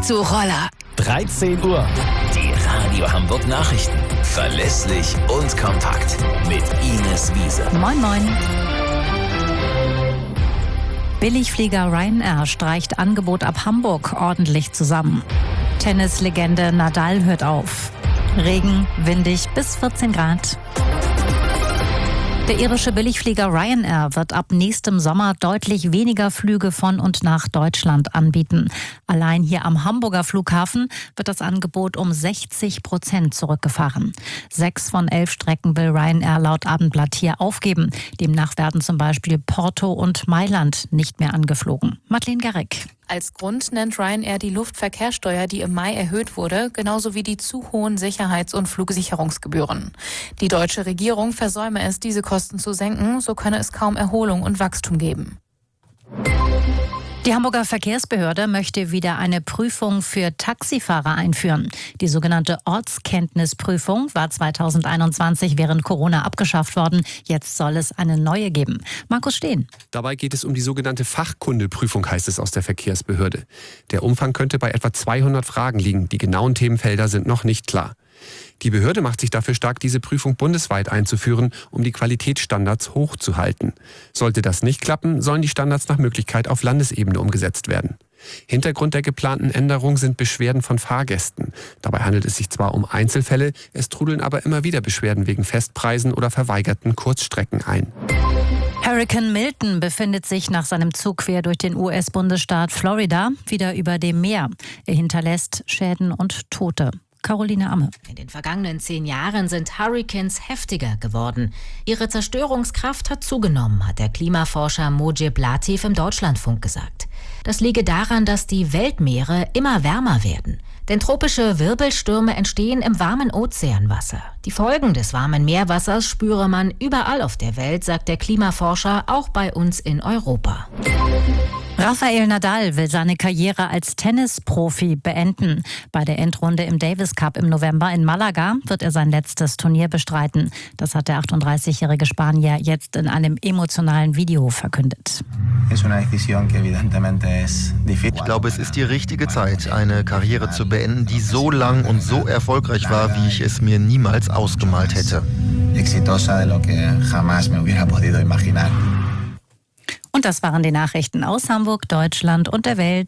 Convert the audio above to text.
du Roller. 13 Uhr. Die Radio Hamburg Nachrichten. Verlässlich und kompakt. Mit Ines Wiese. Moin, moin. Billigflieger Ryanair streicht Angebot ab Hamburg ordentlich zusammen. Tennislegende Nadal hört auf. Regen, windig bis 14 Grad. Der irische Billigflieger Ryanair wird ab nächstem Sommer deutlich weniger Flüge von und nach Deutschland anbieten. Allein hier am Hamburger Flughafen wird das Angebot um 60% zurückgefahren. 6 von 11 Strecken will Ryanair laut Abendblatt hier aufgeben. Demnach werden zum Beispiel Porto und Mailand nicht mehr angeflogen. Madeleine Garrick. Als Grund nennt Ryanair die Luftverkehrssteuer, die im Mai erhöht wurde, genauso wie die zu hohen Sicherheits- und Flugsicherungsgebühren. Die deutsche Regierung versäume es, diese Kosten zu senken, so könne es kaum Erholung und Wachstum geben. Die Hamburger Verkehrsbehörde möchte wieder eine Prüfung für Taxifahrer einführen. Die sogenannte Ortskenntnisprüfung war 2021 während Corona abgeschafft worden. Jetzt soll es eine neue geben. Markus Steen. Dabei geht es um die sogenannte Fachkundeprüfung, heißt es aus der Verkehrsbehörde. Der Umfang könnte bei etwa 200 Fragen liegen. Die genauen Themenfelder sind noch nicht klar. Die Behörde macht sich dafür stark, diese Prüfung bundesweit einzuführen, um die Qualitätsstandards hochzuhalten. Sollte das nicht klappen, sollen die Standards nach Möglichkeit auf Landesebene umgesetzt werden. Hintergrund der geplanten Änderung sind Beschwerden von Fahrgästen. Dabei handelt es sich zwar um Einzelfälle, es trudeln aber immer wieder Beschwerden wegen Festpreisen oder verweigerten Kurzstrecken ein. Hurrikan Milton befindet sich nach seinem Zug quer durch den US-Bundesstaat Florida wieder über dem Meer. Er hinterlässt Schäden und Tote. Caroline Amme. In den vergangenen 10 Jahren sind Hurrikans heftiger geworden. Ihre Zerstörungskraft hat zugenommen, hat der Klimaforscher Mojib Latif im Deutschlandfunk gesagt. Das liege daran, dass die Weltmeere immer wärmer werden. Denn tropische Wirbelstürme entstehen im warmen Ozeanwasser. Die Folgen des warmen Meerwassers spüre man überall auf der Welt, sagt der Klimaforscher, auch bei uns in Europa. Rafael Nadal will seine Karriere als Tennisprofi beenden. Bei der Endrunde im Davis Cup im November in Malaga wird er sein letztes Turnier bestreiten. Das hat der 38-jährige Spanier jetzt in einem emotionalen Video verkündet. Ich glaube, es ist die richtige Zeit, eine Karriere zu beenden, die so lang und so erfolgreich war, wie ich es mir niemals ausgemalt hätte. Und das waren die Nachrichten aus Hamburg, Deutschland und der Welt.